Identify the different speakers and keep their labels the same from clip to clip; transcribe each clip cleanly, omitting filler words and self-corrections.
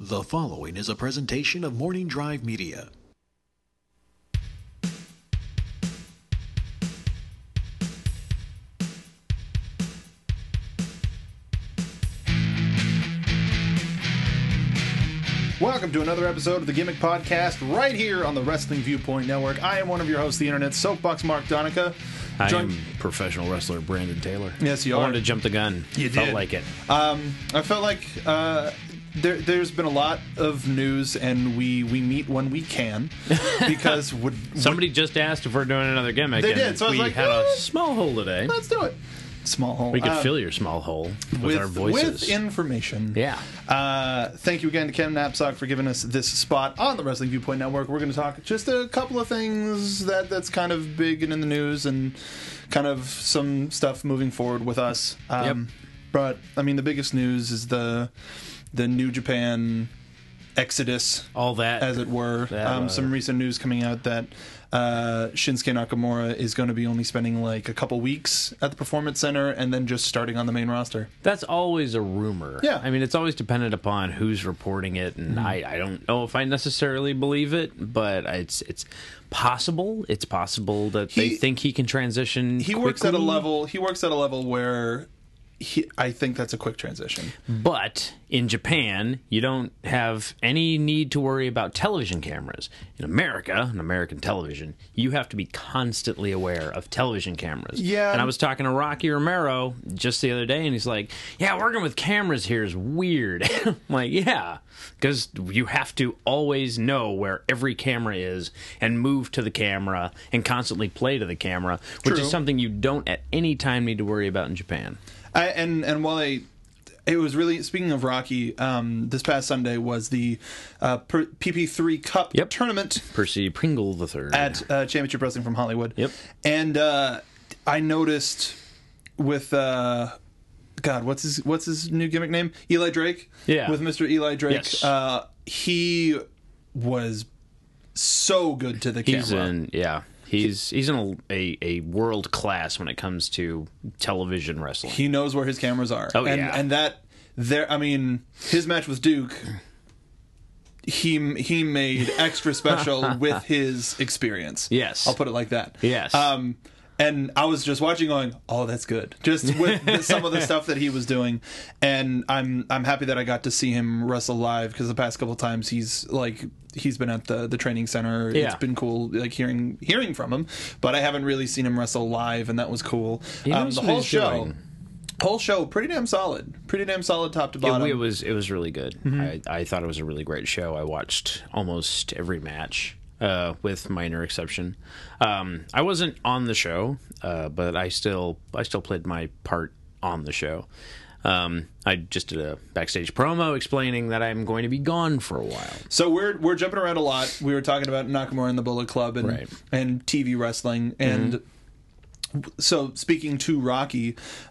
Speaker 1: The following is a presentation of Morning Drive Media.
Speaker 2: Welcome to another episode of the Gimmick Podcast right here on the Wrestling Viewpoint Network. I am one of your hosts, the Internet's Soapbox Mark Donica.
Speaker 3: I am professional wrestler Brandon Taylor.
Speaker 2: Yes, you are.
Speaker 3: I wanted to jump the gun.
Speaker 2: You
Speaker 3: Felt
Speaker 2: did.
Speaker 3: like it.
Speaker 2: I felt like there's been a lot of news, and we meet when we can because
Speaker 3: Somebody just asked if we're doing another gimmick.
Speaker 2: They
Speaker 3: and
Speaker 2: did, so I was
Speaker 3: we
Speaker 2: like,
Speaker 3: had a
Speaker 2: "What?
Speaker 3: small hole today.
Speaker 2: let's do it. Small hole.
Speaker 3: We could fill your small hole with our voices.
Speaker 2: With information.
Speaker 3: Yeah.
Speaker 2: Thank you again to Ken Knapsack for giving us this spot on the Wrestling Viewpoint Network. We're going to talk just a couple of things that's kind of big and in the news, and kind of some stuff moving forward with us.
Speaker 3: Yep.
Speaker 2: But I mean, the biggest news is the New Japan exodus,
Speaker 3: All that.
Speaker 2: as it were. Some recent news coming out that Shinsuke Nakamura is going to be only spending like a couple weeks at the Performance Center and then just starting on the main roster.
Speaker 3: That's always a rumor.
Speaker 2: Yeah.
Speaker 3: I mean, it's always dependent upon who's reporting it, and I don't know if I necessarily believe it, but it's possible. It's possible that they think he can transition.
Speaker 2: He works at a level. He works at a level where I think that's a quick transition.
Speaker 3: But in Japan, you don't have any need to worry about television cameras. In America, in American television, you have to be constantly aware of television cameras.
Speaker 2: Yeah.
Speaker 3: And I was talking to Rocky Romero just the other day, and he's like, yeah, working with cameras here is weird. I'm like, yeah, because you have to always know where every camera is and move to the camera and constantly play to the camera, which
Speaker 2: True.
Speaker 3: is something you don't at any time need to worry about in Japan.
Speaker 2: And while it was really, speaking of Rocky, this past Sunday was the PP3 Cup tournament
Speaker 3: Percy Pringle III
Speaker 2: at Championship Wrestling from Hollywood.
Speaker 3: Yep.
Speaker 2: And I noticed with God, what's his new gimmick name? Eli Drake.
Speaker 3: Yeah.
Speaker 2: With Mr. Eli Drake.
Speaker 3: Yes.
Speaker 2: He was so good to the camera.
Speaker 3: He's in a world class when it comes to television wrestling.
Speaker 2: He knows where his cameras are.
Speaker 3: Oh,
Speaker 2: and,
Speaker 3: yeah.
Speaker 2: And that there, I mean, his match with Duke, he made extra special with his experience.
Speaker 3: Yes.
Speaker 2: I'll put it like that.
Speaker 3: Yes.
Speaker 2: And I was just watching, going, "Oh, that's good." Just with some of the stuff that he was doing, and I'm happy that I got to see him wrestle live, because the past couple of times he's been at the training center.
Speaker 3: Yeah.
Speaker 2: It's been cool, like hearing from him, but I haven't really seen him wrestle live, and that was cool.
Speaker 3: He knows
Speaker 2: The
Speaker 3: what
Speaker 2: whole
Speaker 3: he's
Speaker 2: show.
Speaker 3: doing.
Speaker 2: Whole show, pretty damn solid top to bottom.
Speaker 3: It was really good. I thought it was a really great show. I watched almost every match, with minor exception. I wasn't on the show, but I still played my part on the show. I just did a backstage promo explaining that I'm going to be gone for a while.
Speaker 2: So we're jumping around a lot. We were talking about Nakamura and the Bullet Club and
Speaker 3: Right.
Speaker 2: and TV wrestling, and so speaking to Rocky,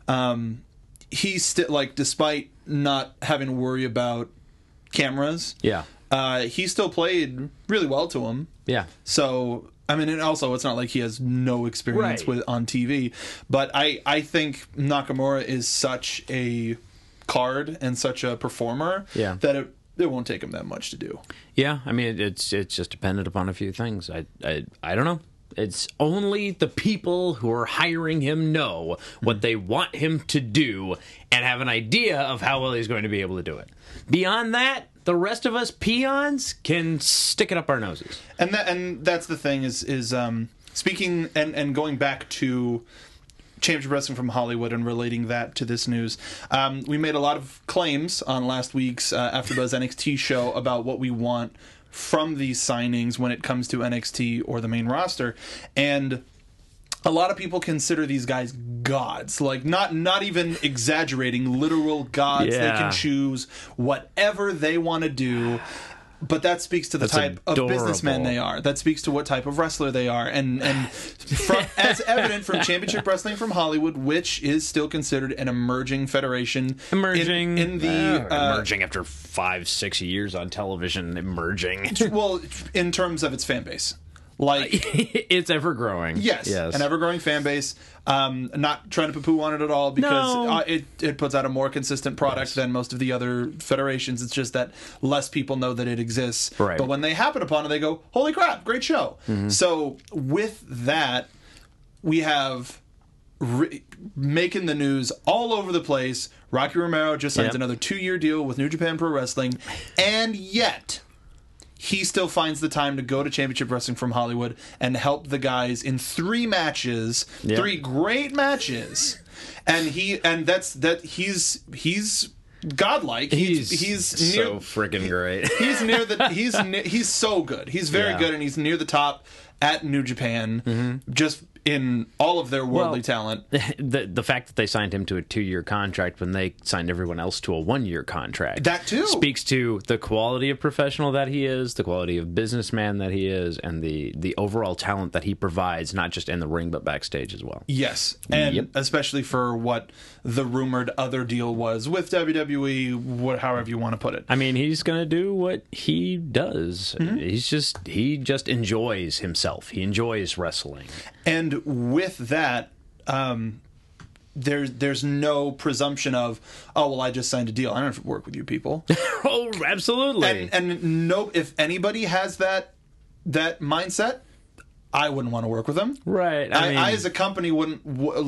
Speaker 2: he's still, like, despite not having to worry about cameras,
Speaker 3: Yeah.
Speaker 2: he still played really well to him.
Speaker 3: Yeah.
Speaker 2: So, I mean, and also it's not like he has no experience
Speaker 3: Right.
Speaker 2: on TV, but I think Nakamura is such a card and such a performer that it won't take him that much to do.
Speaker 3: Yeah, I mean, it's just dependent upon a few things. I don't know. It's only the people who are hiring him know what they want him to do and have an idea of how well he's going to be able to do it. Beyond that, the rest of us peons can stick it up our noses.
Speaker 2: And that's the thing is speaking and going back to Championship Wrestling from Hollywood and relating that to this news. We made a lot of claims on last week's AfterBuzz NXT show about what we want from these signings when it comes to NXT or the main roster, and a lot of people consider these guys gods, like not even exaggerating, literal gods. They
Speaker 3: Yeah.
Speaker 2: can choose whatever they want to do. But that speaks to the type of businessmen they are. That speaks to what type of wrestler they are, and as evident from Championship Wrestling from Hollywood, which is still considered an emerging federation.
Speaker 3: Emerging
Speaker 2: emerging
Speaker 3: after 5-6 years on television. Emerging.
Speaker 2: well, in terms of its fan base. Like,
Speaker 3: it's ever growing.
Speaker 2: yes, an ever-growing fan base. Not trying to poo-poo on it at all, because it puts out a more consistent product than most of the other federations. It's just that less people know that it exists.
Speaker 3: Right.
Speaker 2: But when they happen upon it, they go, holy crap, great show. So with that, we have making the news all over the place. Rocky Romero just signs another 2-year deal with New Japan Pro Wrestling, and yet he still finds the time to go to Championship Wrestling from Hollywood and help the guys in 3 matches, 3 great matches, and he's godlike. He's
Speaker 3: so freaking great.
Speaker 2: He's so good. He's very good, and he's near the top at New Japan. Just in all of their worldly talent.
Speaker 3: The fact that they signed him to a 2-year contract when they signed everyone else to a 1-year contract.
Speaker 2: That too.
Speaker 3: Speaks to the quality of professional that he is, the quality of businessman that he is, and the overall talent that he provides, not just in the ring, but backstage as well.
Speaker 2: Yes. And especially for what the rumored other deal was with WWE, however you want to put it.
Speaker 3: I mean, he's going to do what he does. He just enjoys himself. He enjoys wrestling.
Speaker 2: And with that, there's no presumption of, oh, well, I just signed a deal, I don't have to work with you people.
Speaker 3: Oh, absolutely.
Speaker 2: And no, if anybody has that mindset, I wouldn't want to work with them.
Speaker 3: Right.
Speaker 2: I as a company wouldn't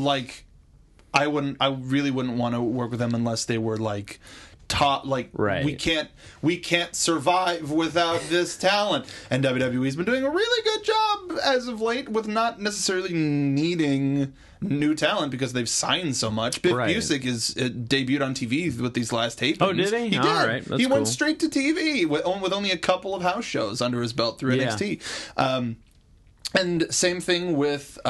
Speaker 2: I really wouldn't want to work with them unless they were like top, like,
Speaker 3: right.
Speaker 2: we can't survive without this talent. And WWE's been doing a really good job as of late with not necessarily needing new talent because they've signed so much. Biff Busick is debuted on TV with these last tapings.
Speaker 3: Oh, did he?
Speaker 2: He did.
Speaker 3: All right. That's
Speaker 2: he
Speaker 3: cool.
Speaker 2: went straight to TV with only a couple of house shows under his belt through NXT. And same thing with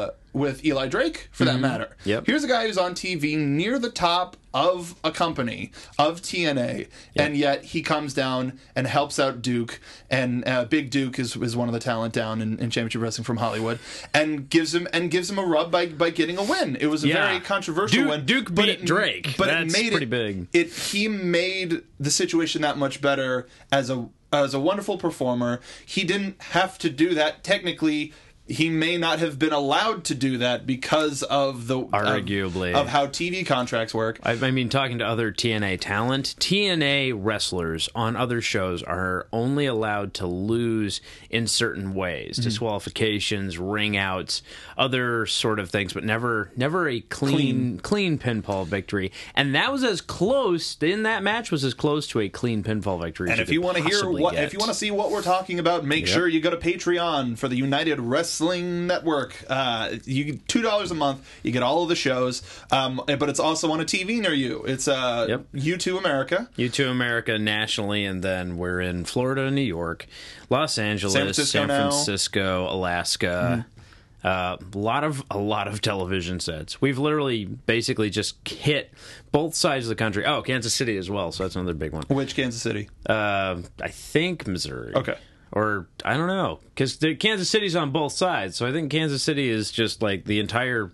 Speaker 2: Eli Drake, for that matter.
Speaker 3: Yep.
Speaker 2: Here's a guy who's on TV near the top of a company, of TNA, and yet he comes down and helps out Duke, and Big Duke is one of the talent down in Championship Wrestling from Hollywood, and gives him a rub by getting a win. It was a very controversial win.
Speaker 3: Duke beat Drake.
Speaker 2: But
Speaker 3: That's
Speaker 2: it made
Speaker 3: pretty big.
Speaker 2: He made the situation that much better as a wonderful performer. He didn't have to do that. Technically, he may not have been allowed to do that because of
Speaker 3: arguably
Speaker 2: of how TV contracts work.
Speaker 3: I mean, talking to other TNA talent, TNA wrestlers on other shows are only allowed to lose in certain ways, disqualifications, ring outs, other sort of things, but never a clean pinfall victory. And that was as close in that match was as close to a clean pinfall victory.
Speaker 2: And if you want to hear if you want to see what we're talking about, make sure you go to Patreon for the United Wrestling Network. You get $2 a month. You get all of the shows, but it's also on a TV near you. It's U2 America.
Speaker 3: U2 America nationally, and then we're in Florida, New York, Los Angeles, San Francisco, Alaska. A lot of television sets. We've literally basically just hit both sides of the country. Oh, Kansas City as well. So that's another big one.
Speaker 2: Which Kansas City?
Speaker 3: I think Missouri.
Speaker 2: Okay.
Speaker 3: Or, I don't know, because Kansas City's on both sides, so I think Kansas City is just like the entire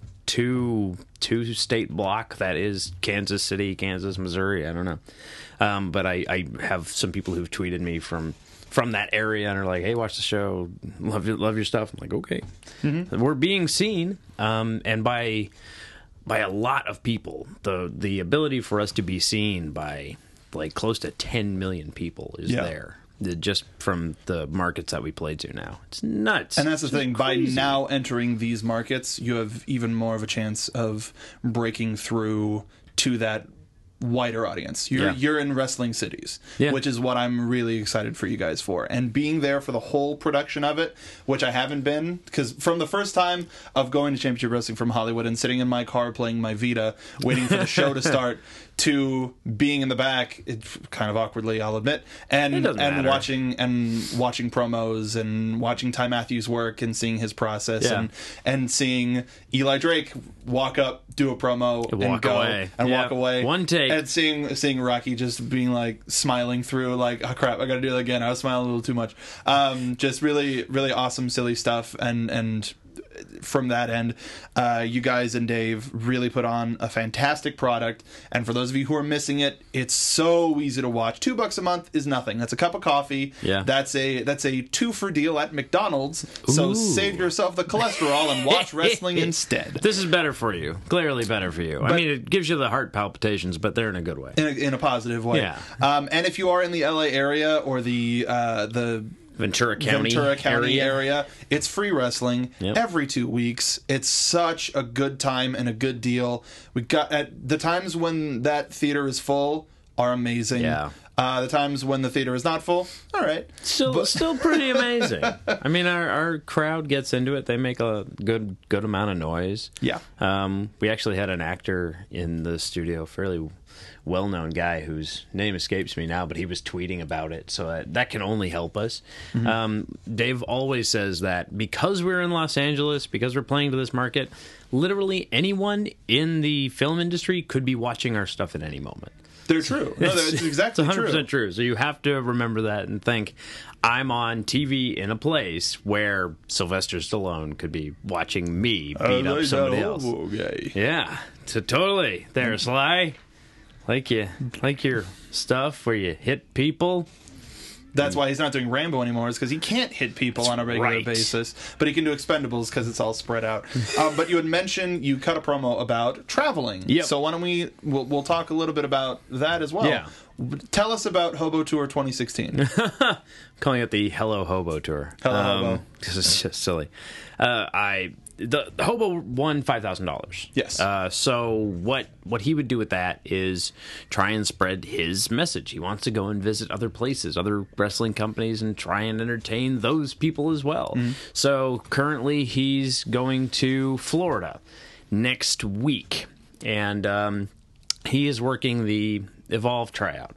Speaker 3: two-state block that is Kansas City, Kansas, Missouri, I don't know. But I have some people who've tweeted me from that area and are like, hey, watch the show, love your stuff. I'm like, okay. We're being seen, and by a lot of people. The ability for us to be seen by like close to 10 million people is there. Just from the markets that we play to now. It's nuts.
Speaker 2: And that's the thing. Crazy. By now entering these markets, you have even more of a chance of breaking through to that wider audience. You're in wrestling cities, which is what I'm really excited for you guys for. And being there for the whole production of it, which I haven't been, because from the first time of going to Championship Wrestling from Hollywood and sitting in my car playing my Vita, waiting for the show to start, to being in the back, kind of awkwardly, I'll admit, and watching promos and watching Ty Matthews work and seeing his process and seeing Eli Drake walk up, do a promo, and walk away.
Speaker 3: One take.
Speaker 2: And seeing Rocky just being like smiling through, like, oh crap, I gotta do that again. I was smiling a little too much. Just really, really awesome, silly stuff, and from that end. You guys and Dave really put on a fantastic product, and for those of you who are missing it, it's so easy to watch. $2 a month is nothing. That's a cup of coffee.
Speaker 3: Yeah.
Speaker 2: That's a 2 for deal at McDonald's. So save yourself the cholesterol and watch wrestling instead.
Speaker 3: This is better for you. Clearly better for you. I mean, it gives you the heart palpitations, but they're in a good way.
Speaker 2: In a positive way.
Speaker 3: Yeah.
Speaker 2: And if you are in the LA area or the
Speaker 3: Ventura County
Speaker 2: area, it's free wrestling every 2 weeks. It's such a good time and a good deal. We got at the times when that theater is full are amazing.
Speaker 3: Yeah.
Speaker 2: The times when the theater is not full, all right.
Speaker 3: Still pretty amazing. I mean, our crowd gets into it. They make a good amount of noise.
Speaker 2: Yeah.
Speaker 3: We actually had an actor in the studio, fairly well-known guy whose name escapes me now, but he was tweeting about it, so that can only help us. Dave always says that because we're in Los Angeles, because we're playing to this market, literally anyone in the film industry could be watching our stuff at any moment.
Speaker 2: They're true. No, that's exactly
Speaker 3: it's 100%
Speaker 2: true.
Speaker 3: true. So you have to remember that and think, I'm on TV in a place where Sylvester Stallone could be watching me beat up somebody else.
Speaker 2: Okay.
Speaker 3: Yeah, totally. There, Sly. Like your stuff where you hit people.
Speaker 2: That's why he's not doing Rambo anymore, is because he can't hit people on a regular basis. But he can do Expendables because it's all spread out. But you had mentioned you cut a promo about traveling.
Speaker 3: Yep.
Speaker 2: So why don't we'll talk a little bit about that as well.
Speaker 3: Yeah.
Speaker 2: Tell us about Hobo Tour 2016.
Speaker 3: Calling it the Hello Hobo Tour.
Speaker 2: Hello Hobo.
Speaker 3: Because it's just silly. The Hobo won $5,000.
Speaker 2: Yes.
Speaker 3: So what he would do with that is try and spread his message. He wants to go and visit other places, other wrestling companies, and try and entertain those people as well. So currently he's going to Florida next week, and he is working the Evolve tryout.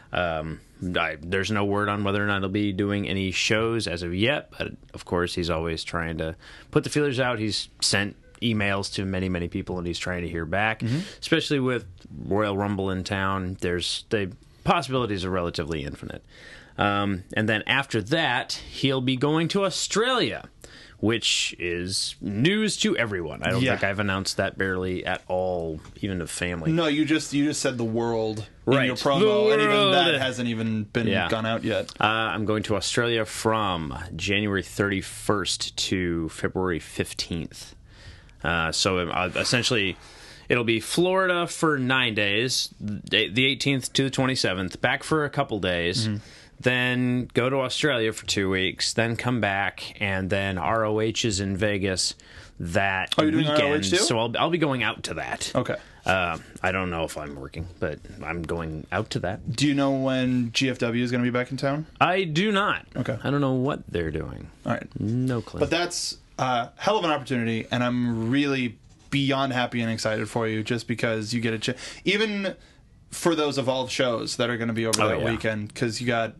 Speaker 3: There's no word on whether or not he'll be doing any shows as of yet, but of course he's always trying to put the feelers out. He's sent emails to many people, and he's trying to hear back, especially with Royal Rumble in town. The possibilities are relatively infinite. And then after that, he'll be going to Australia, which is news to everyone. I don't think I've announced that barely at all, even to family.
Speaker 2: No, you just said the world in
Speaker 3: Right.
Speaker 2: your promo, and even that hasn't even been gone out yet.
Speaker 3: I'm going to Australia from January 31st to February 15th. So essentially, it'll be Florida for 9 days, the 18th to the 27th, back for a couple days. Then go to Australia for 2 weeks, then come back, and then ROH is in Vegas that
Speaker 2: you're doing
Speaker 3: weekend.
Speaker 2: ROH too?
Speaker 3: So I'll be going out to that.
Speaker 2: Okay.
Speaker 3: I don't know if I'm working, but I'm going out to that.
Speaker 2: Do you know when GFW is going to be back in town?
Speaker 3: I do not.
Speaker 2: Okay.
Speaker 3: I don't know what they're doing.
Speaker 2: All right.
Speaker 3: No clue.
Speaker 2: But that's a hell of an opportunity, and I'm really beyond happy and excited for you, just because you get a chance. Even for those Evolve shows that are going to be over that weekend, because you got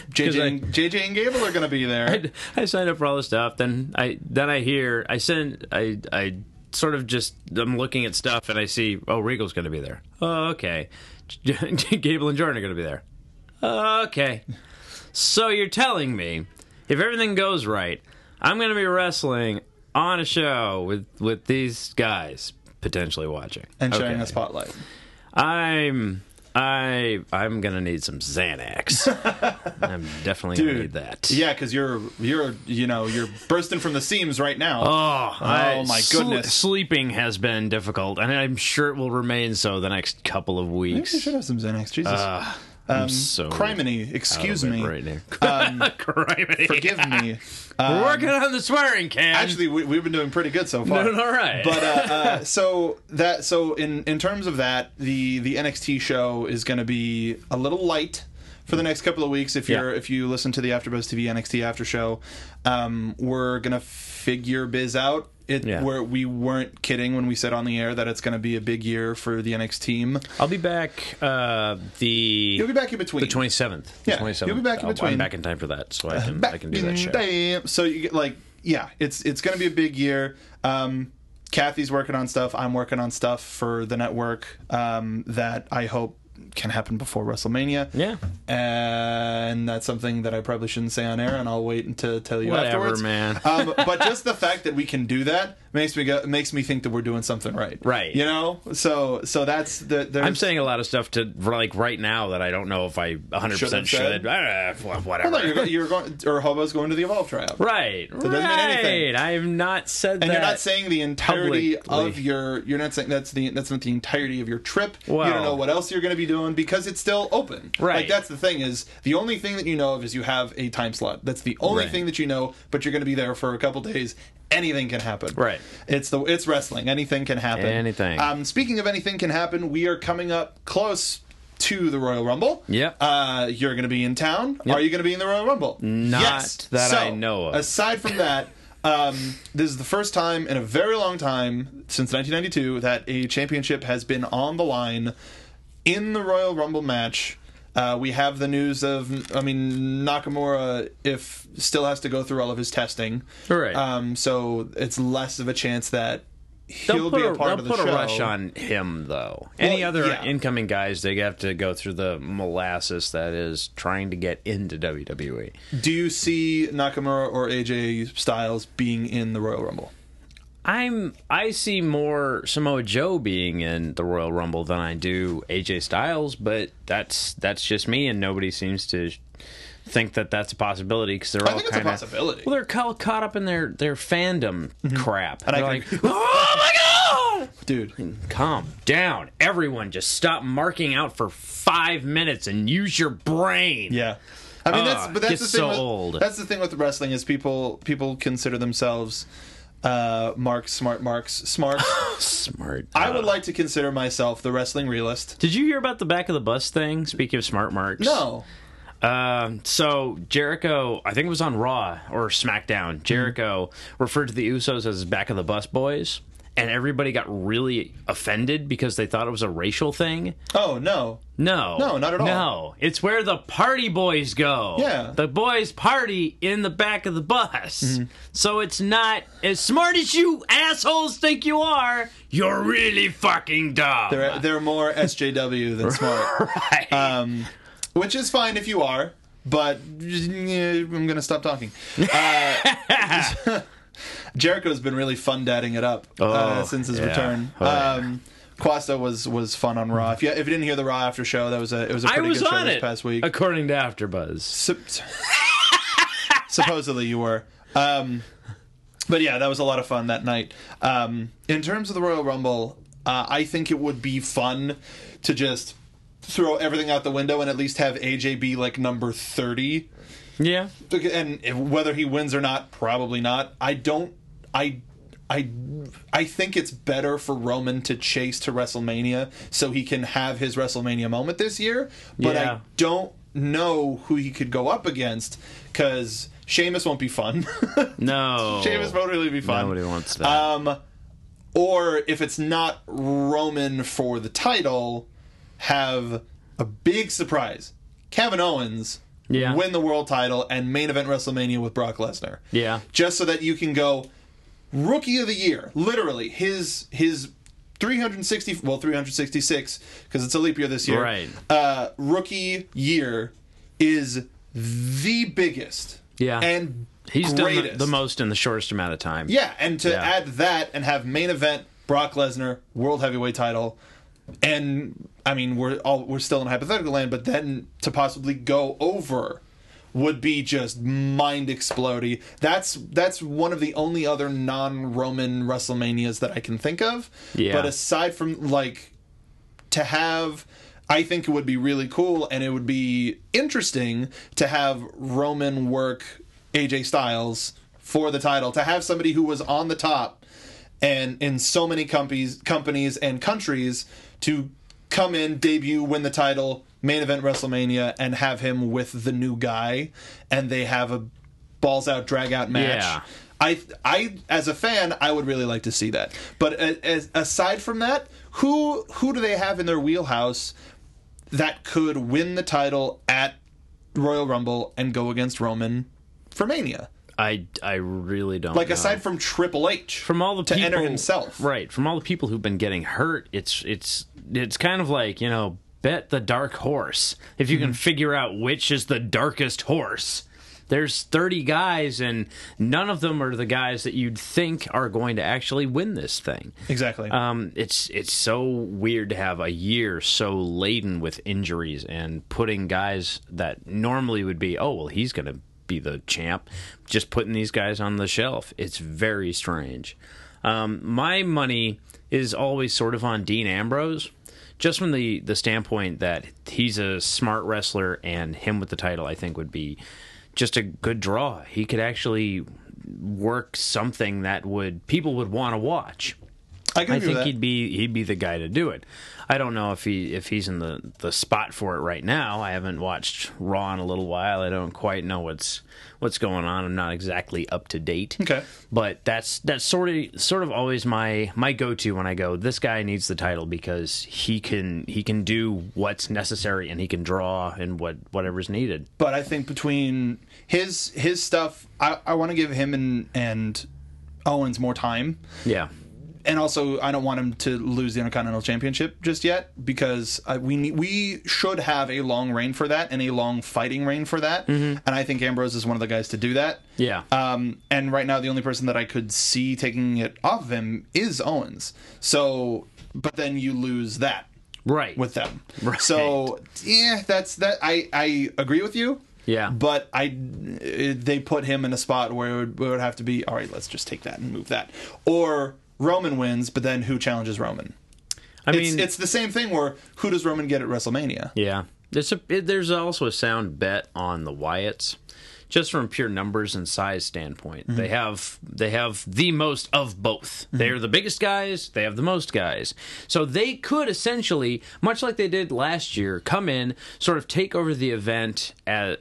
Speaker 2: JJ and Gable are going to be there.
Speaker 3: I signed up for all this stuff. Then I sort of just, I'm looking at stuff and I see, Regal's going to be there. Oh, okay. Gable and Jordan are going to be there. Okay. So you're telling me, if everything goes right, I'm going to be wrestling on a show with these guys potentially watching.
Speaker 2: And sharing a spotlight.
Speaker 3: I'm gonna need some Xanax. I'm definitely gonna need that.
Speaker 2: Yeah, because you're bursting from the seams right now.
Speaker 3: Oh
Speaker 2: my goodness.
Speaker 3: Sleeping has been difficult, and I'm sure it will remain so the next couple of
Speaker 2: Maybe
Speaker 3: weeks.
Speaker 2: you should have some Xanax. Jesus.
Speaker 3: I'm so
Speaker 2: Criminy, excuse me.
Speaker 3: right now.
Speaker 2: Criminy. Forgive me.
Speaker 3: We're working on the swearing can.
Speaker 2: Actually, we've been doing pretty good so far.
Speaker 3: Doing all right.
Speaker 2: But so in terms of that, the NXT show is going to be a little light for the next couple of weeks. If you listen to the AfterBuzz TV NXT After Show, we're gonna figure biz out. We weren't kidding when we said on the air that it's going to be a big year for the NXT team.
Speaker 3: I'll be back. You'll
Speaker 2: be back in between
Speaker 3: the 27th.
Speaker 2: Yeah, 27th. You'll be back in between.
Speaker 3: I'm back in time for that, so I can do that show.
Speaker 2: So you get it's going to be a big year. Kathy's working on stuff. I'm working on stuff for the network that I hope can happen before WrestleMania.
Speaker 3: Yeah.
Speaker 2: and that's something that I probably shouldn't say on air, and I'll wait until tell you
Speaker 3: Whatever,
Speaker 2: afterwards.
Speaker 3: man.
Speaker 2: But just the fact that we can do that makes me think that we're doing something right.
Speaker 3: Right.
Speaker 2: You know? So that's the.
Speaker 3: I'm saying a lot of stuff to like right now that I don't know if I 100% should. Whatever.
Speaker 2: Hold on, you're going, or Hobo's going to the Evolve tryout.
Speaker 3: Right.
Speaker 2: doesn't mean anything.
Speaker 3: I have not said that.
Speaker 2: And you're not saying the entirety
Speaker 3: publicly.
Speaker 2: of your. You're not saying that's not the entirety of your trip.
Speaker 3: Well,
Speaker 2: you don't know what else you're going to be doing because it's still open.
Speaker 3: Right.
Speaker 2: Like that's the thing is the only thing that you know of is you have a time slot. That's the only
Speaker 3: Right.
Speaker 2: thing that you know. But you're going to be there for a couple days. Anything can happen.
Speaker 3: Right.
Speaker 2: It's wrestling. Anything can happen.
Speaker 3: Anything.
Speaker 2: Speaking of anything can happen, we are coming up close to the Royal Rumble.
Speaker 3: Yep.
Speaker 2: You're going to be in town.
Speaker 3: Yep.
Speaker 2: Are you going to be in the Royal Rumble?
Speaker 3: Not
Speaker 2: yes.
Speaker 3: that
Speaker 2: So,
Speaker 3: I know of.
Speaker 2: Aside from that, this is the first time in a very long time since 1992 that a championship has been on the line in the Royal Rumble match. We have the news of, Nakamura still has to go through all of his testing.
Speaker 3: Right.
Speaker 2: So it's less of a chance that he'll be a part of the show.
Speaker 3: They'll put a rush on him, though. Any other incoming guys, they have to go through the molasses that is trying to get into WWE.
Speaker 2: Do you see Nakamura or AJ Styles being in the Royal Rumble?
Speaker 3: I see more Samoa Joe being in the Royal Rumble than I do AJ Styles, but that's just me, and nobody seems to think that that's a possibility because they're all
Speaker 2: think it's a possibility.
Speaker 3: Well, they're caught up in their fandom crap.
Speaker 2: And
Speaker 3: they're
Speaker 2: I
Speaker 3: like,
Speaker 2: can-
Speaker 3: oh my god,
Speaker 2: Dude.
Speaker 3: calm down, everyone! Just stop marking out for 5 minutes and use your brain.
Speaker 2: Yeah. I mean, that's the thing.
Speaker 3: Gets so old.
Speaker 2: That's the thing with wrestling is people consider themselves Smarts.
Speaker 3: Smart.
Speaker 2: I would like to consider myself the wrestling realist.
Speaker 3: Did you hear about the back of the bus thing? Speaking of smart marks,
Speaker 2: No.
Speaker 3: So Jericho, I think it was on Raw or SmackDown, Jericho referred to the Usos as back of the bus boys, and everybody got really offended because they thought it was a racial thing.
Speaker 2: Oh, no.
Speaker 3: No,
Speaker 2: not at all.
Speaker 3: No, it's where the party boys go.
Speaker 2: Yeah.
Speaker 3: The boys party in the back of the bus. So it's not as smart as you assholes think you are. You're really fucking dumb.
Speaker 2: They're more SJW than smart.
Speaker 3: Right.
Speaker 2: Which is fine if you are, but I'm going to stop talking. Jericho's been really fun dadding it up since his return. Quasta was fun on Raw. If you didn't hear the Raw after show, it was a pretty good show this past week.
Speaker 3: According to AfterBuzz.
Speaker 2: Supposedly you were. But yeah, that was a lot of fun that night. In terms of the Royal Rumble, I think it would be fun to just throw everything out the window and at least have AJ be like number 30.
Speaker 3: Yeah.
Speaker 2: And whether he wins or not, probably not. I think it's better for Roman to chase to WrestleMania so he can have his WrestleMania moment this year. But I don't know who he could go up against because Sheamus won't be fun.
Speaker 3: No.
Speaker 2: Sheamus won't really be fun.
Speaker 3: Nobody wants that.
Speaker 2: Or if it's not Roman for the title, have a big surprise. Kevin Owens win the world title and main event WrestleMania with Brock Lesnar.
Speaker 3: Yeah.
Speaker 2: Just so that you can go Rookie of the Year. Literally, his 366, because it's a leap year this year.
Speaker 3: Right.
Speaker 2: Rookie year is the biggest.
Speaker 3: Yeah.
Speaker 2: And
Speaker 3: He's
Speaker 2: greatest.
Speaker 3: done the most in the shortest amount of time.
Speaker 2: Yeah, and to add that and have main event Brock Lesnar, world heavyweight title, and I mean we're still in hypothetical land, but then to possibly go over would be just mind exploding. That's one of the only other non-Roman WrestleManias that I can think of.
Speaker 3: Yeah.
Speaker 2: But aside from to have, I think it would be really cool and it would be interesting to have Roman work AJ Styles for the title, to have somebody who was on the top and in so many companies and countries to come in, debut, win the title, main event WrestleMania, and have him with the new guy, and they have a balls out, drag out match.
Speaker 3: Yeah.
Speaker 2: I as a fan, I would really like to see that. But aside from that, who do they have in their wheelhouse that could win the title at Royal Rumble and go against Roman for Mania?
Speaker 3: I really don't know.
Speaker 2: Aside from Triple H,
Speaker 3: from all the
Speaker 2: to
Speaker 3: people,
Speaker 2: enter himself,
Speaker 3: right? From all the people who've been getting hurt, it's kind of like, bet the dark horse. If you can figure out which is the darkest horse. There's 30 guys, and none of them are the guys that you'd think are going to actually win this thing.
Speaker 2: Exactly.
Speaker 3: It's so weird to have a year so laden with injuries and putting guys that normally would be, oh, well, he's going to be the champ, just putting these guys on the shelf. It's very strange. My money is always sort of on Dean Ambrose, just from the standpoint that he's a smart wrestler, and him with the title, I think, would be just a good draw. He could actually work something that people would want to watch.
Speaker 2: I think
Speaker 3: he'd be the guy to do it. I don't know if he's in the spot for it right now. I haven't watched Raw in a little while. I don't quite know what's going on. I'm not exactly up to date.
Speaker 2: Okay.
Speaker 3: But that's sort of always my go-to when I go, this guy needs the title because he can do what's necessary, and he can draw and whatever's needed.
Speaker 2: But I think between his stuff, I want to give him and Owens more time.
Speaker 3: Yeah.
Speaker 2: And also, I don't want him to lose the Intercontinental Championship just yet, because we should have a long reign for that, and a long fighting reign for that. Mm-hmm. And I think Ambrose is one of the guys to do that.
Speaker 3: Yeah.
Speaker 2: And right now, the only person that I could see taking it off of him is Owens. So, but then you lose that
Speaker 3: right
Speaker 2: with them.
Speaker 3: Right.
Speaker 2: So, yeah, that's that. I agree with you.
Speaker 3: Yeah.
Speaker 2: But they put him in a spot where it would have to be, all right, let's just take that and move that. Or Roman wins, but then who challenges Roman? It's the same thing where who does Roman get at WrestleMania?
Speaker 3: Yeah. There's also a sound bet on the Wyatts, just from pure numbers and size standpoint. Mm-hmm. They have the most of both. Mm-hmm. They're the biggest guys, they have the most guys. So they could essentially, much like they did last year, come in, sort of take over the event,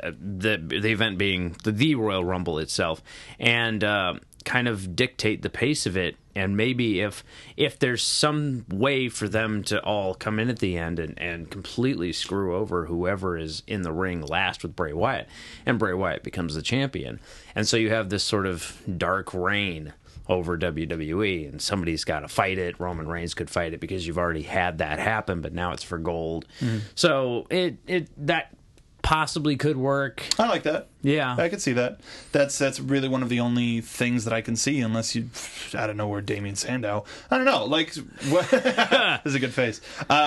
Speaker 3: the event being the Royal Rumble itself, and kind of dictate the pace of it. And maybe if there's some way for them to all come in at the end and completely screw over whoever is in the ring last with Bray Wyatt, and Bray Wyatt becomes the champion. And so you have this sort of dark reign over WWE, and somebody's got to fight it. Roman Reigns could fight it because you've already had that happen, but now it's for gold. Mm-hmm. So that possibly could work.
Speaker 2: I like that.
Speaker 3: Yeah,
Speaker 2: I could see that. That's really one of the only things that I can see, unless you, I don't know, where Damien Sandow. I don't know. Like, what? This is a good face.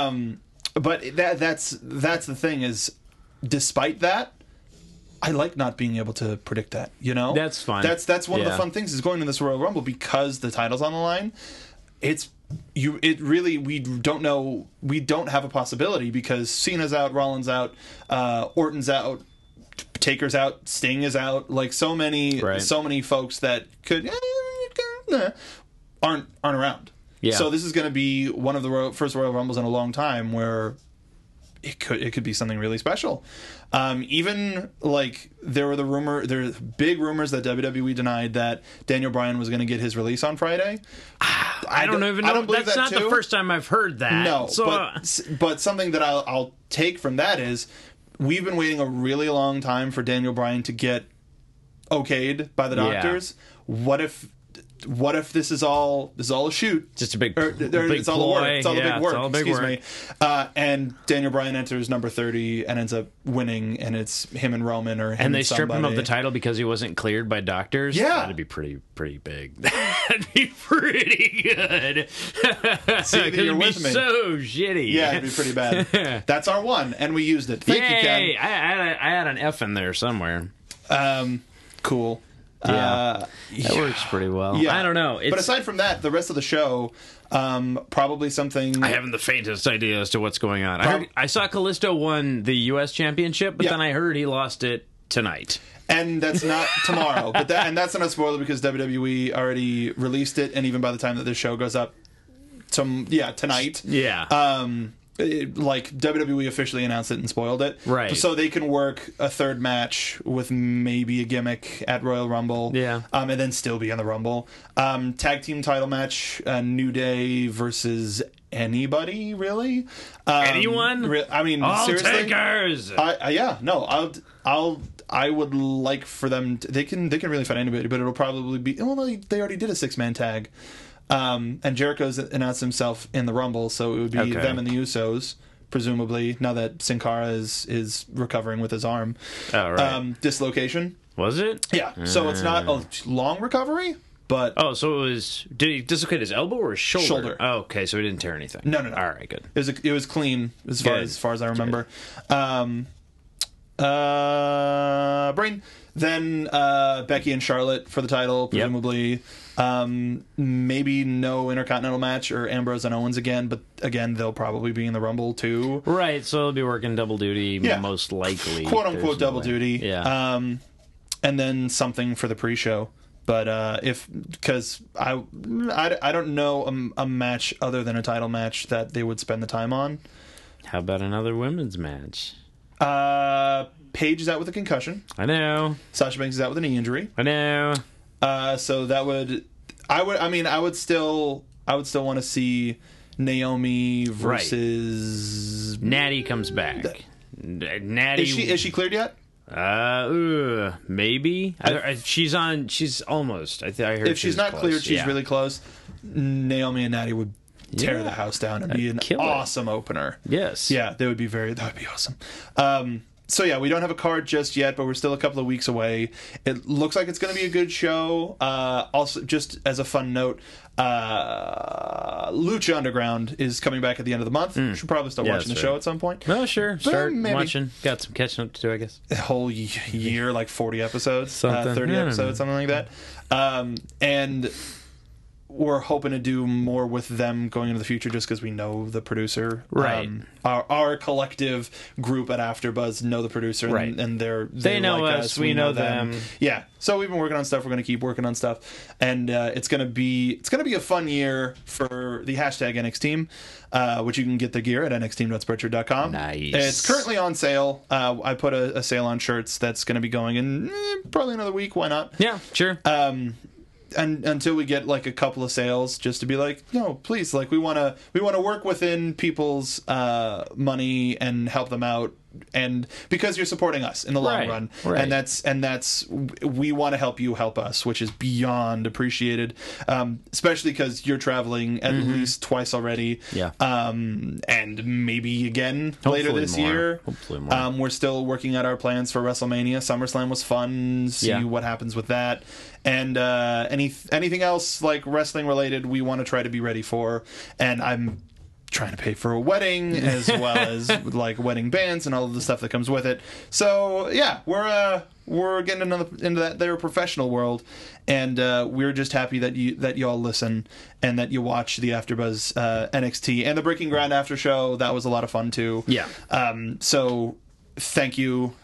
Speaker 2: But that's the thing is, despite that, I like not being able to predict that. You know,
Speaker 3: that's fun.
Speaker 2: That's one of the fun things is going to this Royal Rumble, because the title's on the line. We don't know. We don't have a possibility, because Cena's out, Rollins out, Orton's out, Taker's out, Sting is out. Like so many folks that could aren't around.
Speaker 3: Yeah.
Speaker 2: So this is going to be one of the first Royal Rumbles in a long time where it could be something really special. Even like there's big rumors that WWE denied that Daniel Bryan was going to get his release on Friday.
Speaker 3: I don't even know. That's not the first time I've heard that.
Speaker 2: No,
Speaker 3: so,
Speaker 2: but something that I'll take from that is we've been waiting a really long time for Daniel Bryan to get okayed by the doctors. Yeah. What if this is all a shoot?
Speaker 3: Just a big,
Speaker 2: it's all
Speaker 3: ploy.
Speaker 2: The work. It's all the big work.
Speaker 3: Excuse
Speaker 2: me. And Daniel Bryan enters number 30 and ends up winning, and it's him and Roman or him
Speaker 3: and they strip him of the title because he wasn't cleared by doctors.
Speaker 2: Yeah,
Speaker 3: that'd be pretty big. That'd be pretty good.
Speaker 2: See, you're with me.
Speaker 3: So shitty.
Speaker 2: Yeah, it'd be pretty bad. That's our one, and we used it. Thank you, Ken.
Speaker 3: I had an F in there somewhere.
Speaker 2: Cool.
Speaker 3: Yeah, that works pretty well.
Speaker 2: Yeah.
Speaker 3: I don't know.
Speaker 2: But aside from that, the rest of the show, probably something.
Speaker 3: I haven't the faintest idea as to what's going on. I saw Kalisto won the U.S. Championship, but then I heard he lost it tonight.
Speaker 2: And that's not tomorrow. But that's not a spoiler, because WWE already released it, and even by the time that this show goes up, tonight.
Speaker 3: Yeah.
Speaker 2: Like WWE officially announced it and spoiled it,
Speaker 3: right?
Speaker 2: So they can work a third match with maybe a gimmick at Royal Rumble, and then still be on the Rumble. Tag team title match, New Day versus anybody, really?
Speaker 3: Anyone?
Speaker 2: I mean,
Speaker 3: all
Speaker 2: seriously,
Speaker 3: takers.
Speaker 2: I would like for them. They can really fight anybody, but it'll probably be. Well, they already did a 6-man tag. And Jericho's announced himself in the Rumble, so it would be them and the Usos presumably, now that Sin Cara is recovering with his arm.
Speaker 3: Oh, right.
Speaker 2: Dislocation.
Speaker 3: Was it?
Speaker 2: Yeah. So it's not a long recovery, but...
Speaker 3: Oh, so it was... Did he dislocate his elbow or his shoulder?
Speaker 2: Shoulder.
Speaker 3: Oh, okay, so he didn't tear anything.
Speaker 2: No.
Speaker 3: All right, good.
Speaker 2: It was clean as far as I remember. Brain. Then Becky and Charlotte for the title, presumably. Maybe no Intercontinental match or Ambrose and Owens again, but again, they'll probably be in the Rumble too.
Speaker 3: Right, so they'll be working double duty, most likely.
Speaker 2: Quote unquote double duty.
Speaker 3: Yeah.
Speaker 2: And then something for the pre-show. But because I don't know a match other than a title match that they would spend the time on.
Speaker 3: How about another women's match?
Speaker 2: Paige is out with a concussion.
Speaker 3: I know.
Speaker 2: Sasha Banks is out with a knee injury.
Speaker 3: I know.
Speaker 2: So that would, I would still want to see Naomi versus
Speaker 3: Natty comes back. Natty
Speaker 2: is she cleared yet?
Speaker 3: Maybe. She's almost. I heard
Speaker 2: if she's not
Speaker 3: close.
Speaker 2: cleared, she's really close. Naomi and Natty would tear the house down and be an awesome opener.
Speaker 3: Yes.
Speaker 2: Yeah, that would be awesome. So yeah, we don't have a card just yet, but we're still a couple of weeks away. It looks like it's going to be a good show. Also, just as a fun note, Lucha Underground is coming back at the end of the month. Should probably start watching the show at some point.
Speaker 3: Oh, sure. Start watching. Got some catching up to do, I guess.
Speaker 2: A whole year, like 40 episodes, 30
Speaker 3: yeah,
Speaker 2: episodes, something like that. And we're hoping to do more with them going into the future just because we know the producer.
Speaker 3: Right.
Speaker 2: Our collective group at AfterBuzz know the producer,
Speaker 3: right.
Speaker 2: and
Speaker 3: they know
Speaker 2: like
Speaker 3: us, we know them.
Speaker 2: Yeah. So we've been working on stuff. We're going to keep working on stuff, and it's going to be a fun year for the hashtag NX Team, which you can get the gear at nxteam.spreadshirt.com.
Speaker 3: Nice.
Speaker 2: It's currently on sale. I put a sale on shirts that's going to be going in probably another week. Why not?
Speaker 3: Yeah, sure.
Speaker 2: And until we get like a couple of sales, just to be like, no, please, like we want to work within people's money and help them out, and because you're supporting us in the long run, and that's we want to help you help us, which is beyond appreciated, especially because you're traveling at least twice already, and maybe again later this year.
Speaker 3: Hopefully more.
Speaker 2: We're still working out our plans for WrestleMania. SummerSlam was fun. See what happens with that. And anything else like wrestling related, we want to try to be ready for. And I'm trying to pay for a wedding as well as like wedding bands and all of the stuff that comes with it. So yeah, we're getting into that their professional world, and we're just happy that you all listen and that you watch the AfterBuzz NXT and the Breaking Ground after show. That was a lot of fun too.
Speaker 3: Yeah.
Speaker 2: So. Thank you.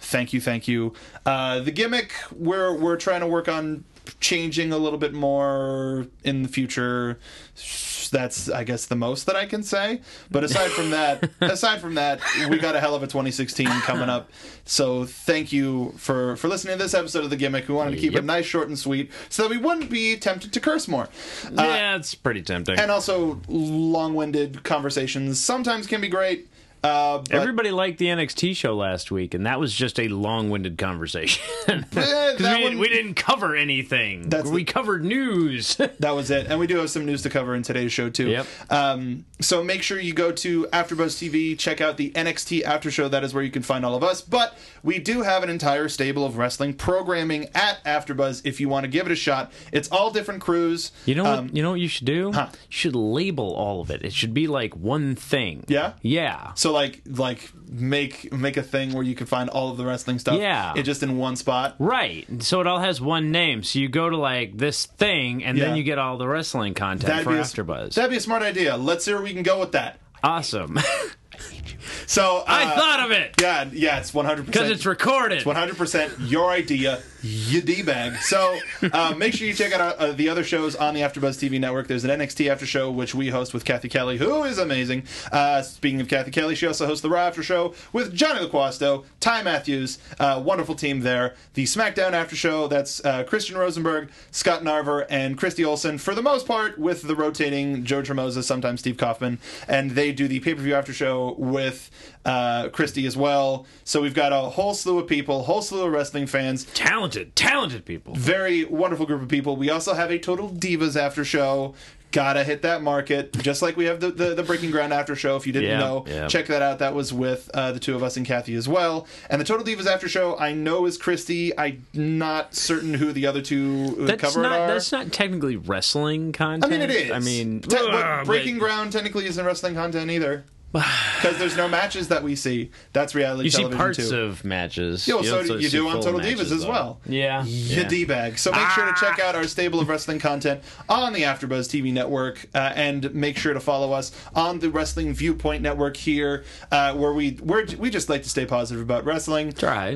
Speaker 2: The gimmick we're trying to work on changing a little bit more in the future. That's, I guess, the most that I can say. But aside from that, we got a hell of a 2016 coming up. So thank you for listening to this episode of The Gimmick. We wanted to keep it nice, short, and sweet so that we wouldn't be tempted to curse more.
Speaker 3: Yeah, it's pretty tempting.
Speaker 2: And also, long-winded conversations sometimes can be great.
Speaker 3: Everybody liked the NXT show last week, and that was just a long-winded conversation. Because we didn't cover anything. We covered news.
Speaker 2: That was it. And we do have some news to cover in today's show, too.
Speaker 3: Yep.
Speaker 2: So make sure you go to AfterBuzz TV, check out the NXT After Show. That is where you can find all of us. But we do have an entire stable of wrestling programming at AfterBuzz if you want to give it a shot. It's all different crews.
Speaker 3: You know what you should do? You should label all of it. It should be like one thing.
Speaker 2: Yeah?
Speaker 3: Yeah.
Speaker 2: So like make a thing where you can find all of the wrestling stuff.
Speaker 3: Yeah.
Speaker 2: It just in one spot.
Speaker 3: Right. So it all has one name. So you go to like this thing, and then you get all the wrestling content for AfterBuzz.
Speaker 2: That'd be a smart idea. Let's see where we can go with that.
Speaker 3: Awesome.
Speaker 2: So
Speaker 3: I thought of it.
Speaker 2: Yeah, it's 100%
Speaker 3: because it's recorded.
Speaker 2: It's 100% your idea, you d-bag. So make sure you check out the other shows on the AfterBuzz TV network. There's an NXT After Show, which we host with Kathy Kelly, who is amazing. Speaking of Kathy Kelly, she also hosts the Raw After Show with Johnny LaQuasto, Ty Matthews, wonderful team there. The SmackDown After Show, that's Christian Rosenberg, Scott Narver, and Christy Olsen, for the most part, with the rotating Joe Tremosa, sometimes Steve Kaufman, and they do the pay-per-view After Show with Christy as well. So we've got a whole slew of people, whole slew of wrestling fans.
Speaker 3: Talented people.
Speaker 2: Very wonderful group of people. We also have a Total Divas After Show. Gotta hit that market, just like we have the Breaking Ground after show. If you didn't know, check that out. That was with the two of us and Kathy as well. And the Total Divas after show, I know, is Christy. I'm not certain who the other two covered are.
Speaker 3: That's not technically wrestling content.
Speaker 2: I mean, it is.
Speaker 3: I mean,
Speaker 2: but Breaking Ground technically isn't wrestling content either. Because there's no matches that we see. That's reality television, too.
Speaker 3: You see parts of matches.
Speaker 2: Yeah, well, so you do on Total Divas as well.
Speaker 3: Yeah.
Speaker 2: You D-bag. So make sure to check out our stable of wrestling content on the AfterBuzz TV network, and make sure to follow us on the Wrestling Viewpoint network here, where we just like to stay positive about wrestling.
Speaker 3: We're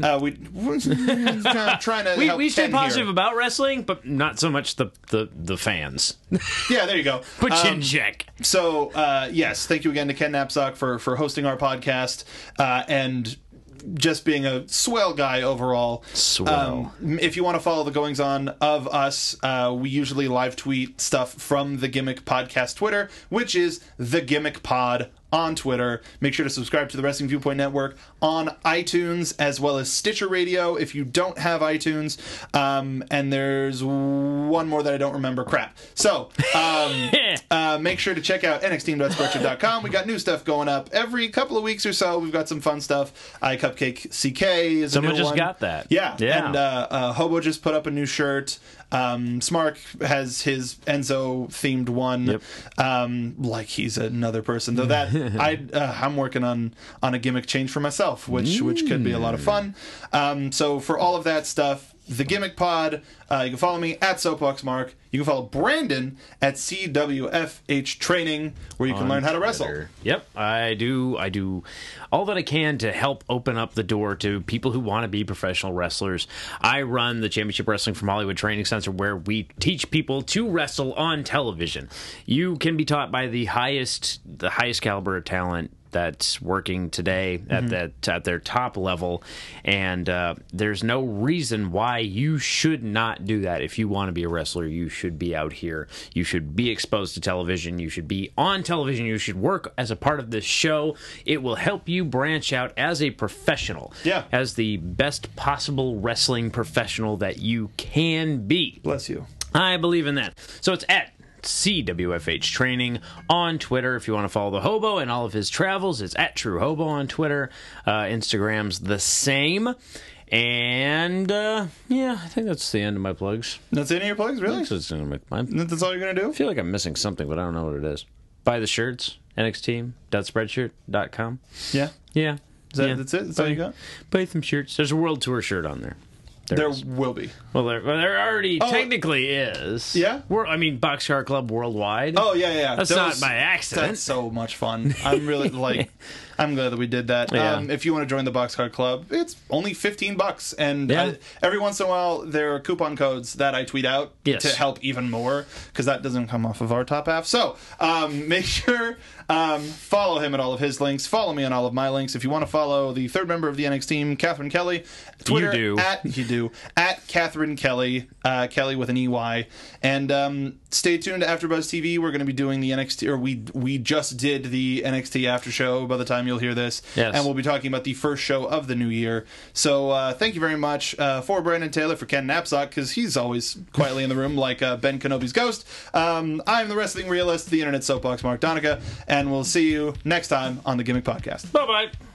Speaker 2: trying to
Speaker 3: we stay positive about wrestling, but not so much the fans.
Speaker 2: Yeah, there you go.
Speaker 3: Put you in check.
Speaker 2: So, yes, thank you again to Ken Knapsack for hosting our podcast, and just being a swell guy overall.
Speaker 3: Swell.
Speaker 2: If you want to follow the goings on of us, we usually live tweet stuff from the Gimmick Podcast Twitter, which is the Gimmick Pod on Twitter. Make sure to subscribe to the Wrestling Viewpoint Network on iTunes as well as Stitcher Radio if you don't have iTunes. And there's one more that I don't remember. Crap. So make sure to check out nxteam.spreadshirt.com. We got new stuff going up every couple of weeks or so. We've got some fun stuff. iCupcake CK is
Speaker 3: Someone
Speaker 2: a new
Speaker 3: just
Speaker 2: one.
Speaker 3: got that.
Speaker 2: Yeah. And Hobo just put up a new shirt. Smark has his Enzo themed one, like he's another person. Though that I'm working on a gimmick change for myself, which could be a lot of fun. So for all of that stuff, the Gimmick Pod, you can follow me at SoapboxMark. You can follow Brandon at CWFH Training, where you can learn how to wrestle.
Speaker 3: Yep, I do all that I can to help open up the door to people who want to be professional wrestlers. I run the Championship Wrestling from Hollywood Training Center, where we teach people to wrestle on television. You can be taught by the highest caliber of talent that's working today at their top level, and there's no reason why you should not do that. If you want to be a wrestler, you should be out here. You should be exposed to television. You should be on television. You should work as a part of this show. It will help you branch out as a professional, as the best possible wrestling professional that you can be.
Speaker 2: Bless you.
Speaker 3: I believe in that. So it's at CWFH Training on Twitter. If you want to follow the Hobo and all of his travels, it's at True Hobo on Twitter. Instagram's the same. And I think that's the end of my plugs.
Speaker 2: That's the end of your plugs, really?
Speaker 3: That's all you're
Speaker 2: gonna do?
Speaker 3: I feel like I'm missing something, but I don't know what it is. Buy the shirts, nxteam.spreadshirt.com.
Speaker 2: Yeah. That's it? That's all you got?
Speaker 3: Buy some shirts. There's a World Tour shirt on there.
Speaker 2: There will be.
Speaker 3: Well, there already technically is.
Speaker 2: Yeah?
Speaker 3: I mean, Boxcar Club Worldwide.
Speaker 2: Oh, yeah.
Speaker 3: That's not by accident.
Speaker 2: That's so much fun. I'm really, I'm glad that we did that.
Speaker 3: Yeah.
Speaker 2: If you want to join the Boxcar Club, it's only $15. And every once in a while, there are coupon codes that I tweet out to help even more, because that doesn't come off of our top half. So make sure, follow him at all of his links. Follow me on all of my links. If you want to follow the third member of the NX team, Catherine Kelly, Twitter at Catherine Kelly, Kelly with an EY. And stay tuned to AfterBuzz TV. We're going to be doing the NXT, or we just did the NXT after show by the time you'll hear this.
Speaker 3: Yes.
Speaker 2: And we'll be talking about the first show of the new year. So thank you very much for Brandon Taylor, for Ken Knapsack, because he's always quietly in the room like Ben Kenobi's ghost. I'm the wrestling realist, the internet soapbox, Mark Donica, and we'll see you next time on the Gimmick Podcast.
Speaker 3: Bye-bye.